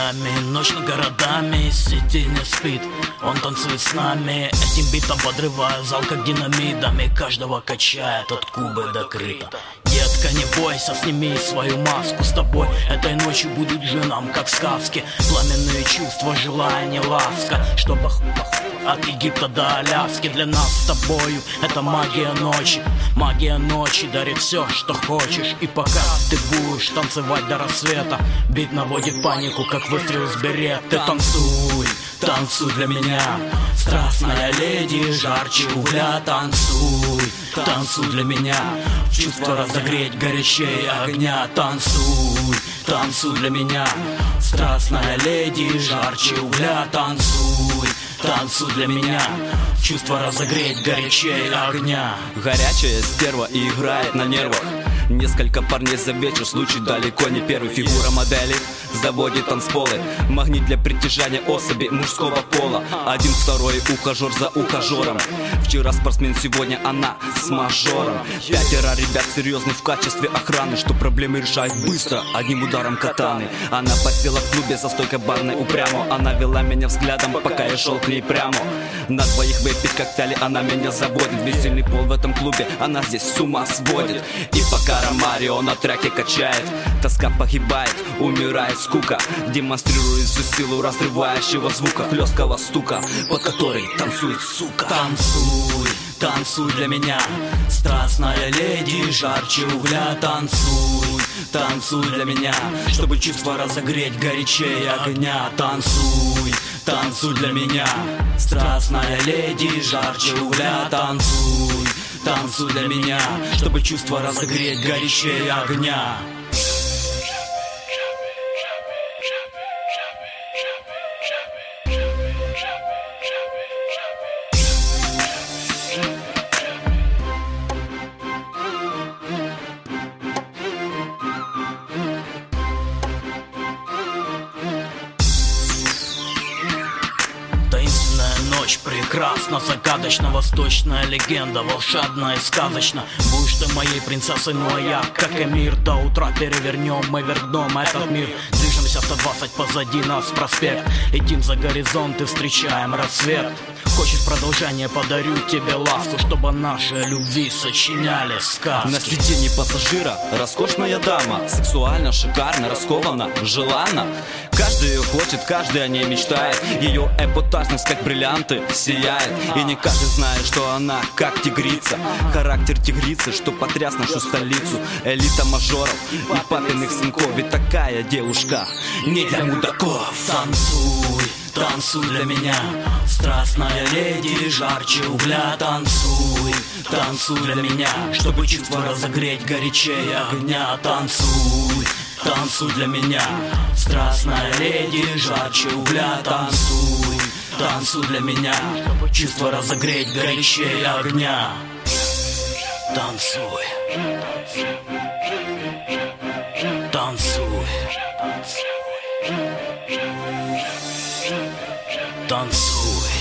Майами, ночь над городами, сети не спит. Он танцует с нами, этим битом подрывая зал как динамитами. Каждого качает от Кубы до Крита. Детка, не бойся, сними свою маску. С тобой этой ночью будут же нам как сказки. Пламенные чувства, желание, ласка. Чтобы от Египта до Аляски. Для нас с тобою это магия ночи. Магия ночи дарит все, что хочешь. И пока ты будешь танцевать до рассвета, бит наводит панику, как выстрел с берета. Танцуй, танцуй для меня, страстная леди, жарче угля. Танцуй, танцуй для меня, чувство разогреть горячей огня. Танцуй, танцуй для меня, страстная леди, жарче угля. Танцуй, танцуй для меня, чувство разогреть горячей огня. Горячая стерва и играет на нервах. Несколько парней за вечер, случай далеко не первый. Фигура модели заводит танцполы. Магнит для притяжания особи мужского пола. Один, второй, ухажер за ухажером. Вчера спортсмен, сегодня она с мажором. 5 ребят серьезных в качестве охраны, что проблемы решает быстро, одним ударом катаны. Она подсела в клубе за стойкой барной упрямо. Она вела меня взглядом, пока я шел к ней прямо. На двоих выпить коктейли она меня заводит. Весельный пол в этом клубе, она здесь с ума сводит. И пока Ромарио на треке качает, тоска погибает, умирает скука, демонстрирует всю силу разрывающего звука, хлесткого стука, под который танцует сука. Танцуй, танцуй для меня, страстная леди, жарче угля. Танцуй, танцуй для меня, чтобы чувство разогреть горячей огня. Танцуй, танцуй для меня, страстная леди, жарче угля. Танцуй, танцуй для меня, чтобы чувство разогреть горячей огня. Ночь прекрасна, загадочна, восточная легенда, волшебная и сказочна. Будешь ты моей принцессой, ну а я, как эмир, до утра перевернем мы вверх дном этот мир. Движемся 120, позади нас проспект, летим за горизонт и встречаем рассвет. Хочешь продолжение, подарю тебе ласку, чтобы наши любви сочиняли сказки. На сиденье пассажира роскошная дама, сексуально, шикарно, раскованно, желанно. Каждый ее хочет, каждый о ней мечтает. Ее эпатажность, как бриллианты, сияет. И не каждый знает, что она как тигрица. Характер тигрицы, что потряс нашу столицу. Элита мажоров и папиных сынков. Ведь такая девушка не для мудаков. Танцуй, танцуй для меня, страстная леди, жарче угля. Танцуй, танцуй для меня, чтобы чувство разогреть горячей огня. Танцуй, танцуй для меня, страстная леди, жарче угля. Танцуй, танцуй для меня, чтобы чувство разогреть горячей огня. Танцуй, танцуй, танцуй.